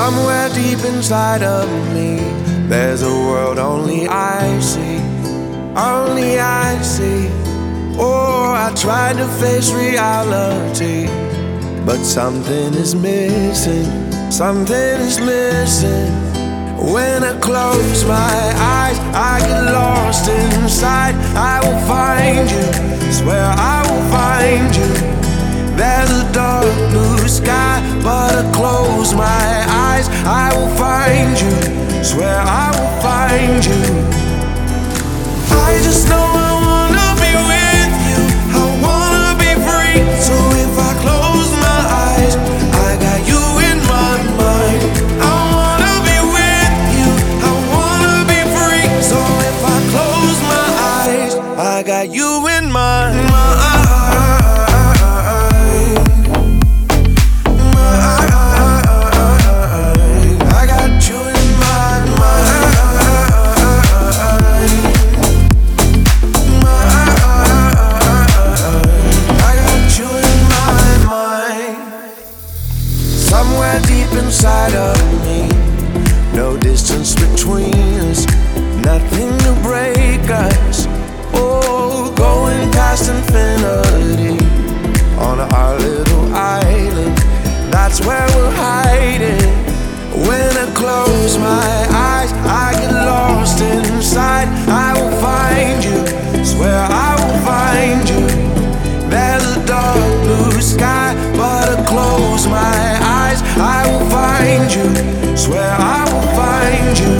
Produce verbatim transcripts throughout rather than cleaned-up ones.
Somewhere deep inside of me, there's a world only I see, only I see. Oh, I tried to face reality, but something is missing, something is missing. When I close my eyes, I get lost inside. I will find you, swear I will find you. There's a dark blue sky, but I close my eyes, I will find you, swear I will find you. I just know I wanna be with you, I wanna be free. So if I close my eyes, I got you in my mind. I wanna be with you, I wanna be free. So if I close my eyes, I got you in my mind. Somewhere deep inside of me, no distance between us, nothing to break us. Oh, going past infinity on our little island, that's where we're hiding. When I close my eyes, I get lost inside. I will find you, swear I will find you. There's a dark blue sky, but I close my eyes, I will find you, swear I will find you.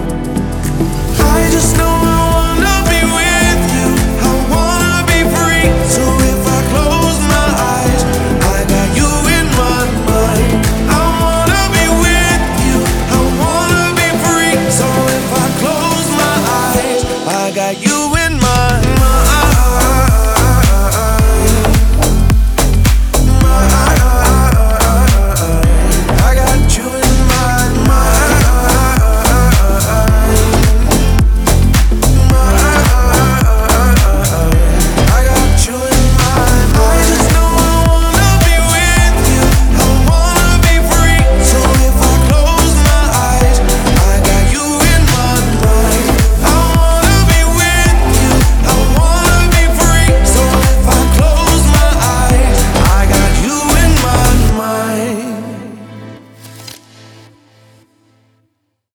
I just know I wanna be with you, I wanna be free. So if I close my eyes, I got you in my mind. I wanna be with you, I wanna be free. So if I close my eyes, I got you